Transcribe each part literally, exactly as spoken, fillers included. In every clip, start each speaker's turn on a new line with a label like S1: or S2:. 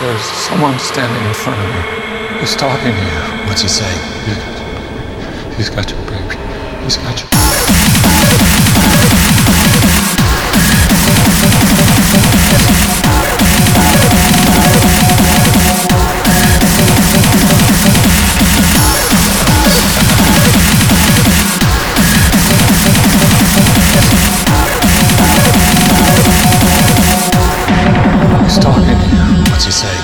S1: There's someone standing in front of me. He's talking to you.
S2: What's he saying?
S1: He's got your baby. He's got your... He's talking to you.
S2: What's he saying?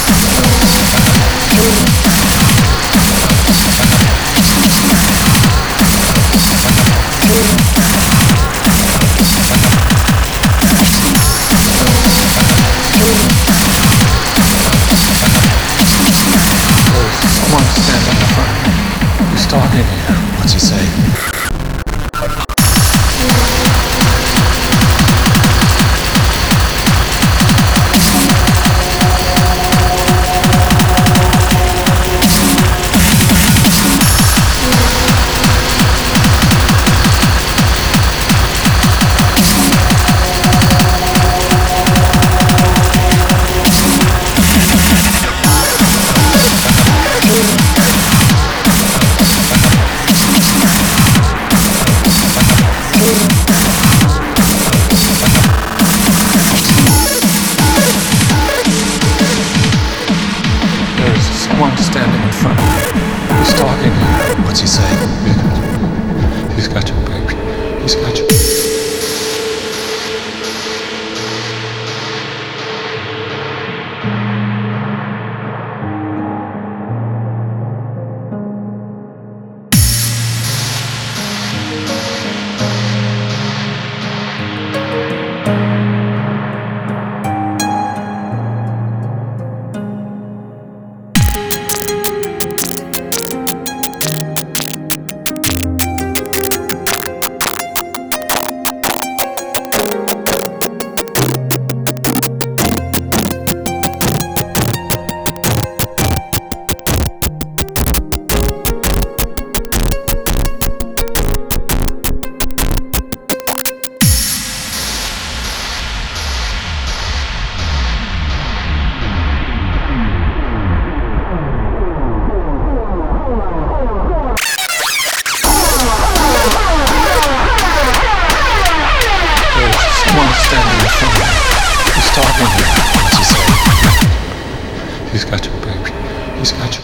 S1: Someone standing in front of me. He's talking to you.
S2: What's he saying?
S1: Someone standing in front of me. He's talking to you.
S2: What's he saying?
S1: He's got your baby. He's got your... Standing in front of me. He's talking to you.
S2: What's he saying?
S1: He's got your baby. He's got your...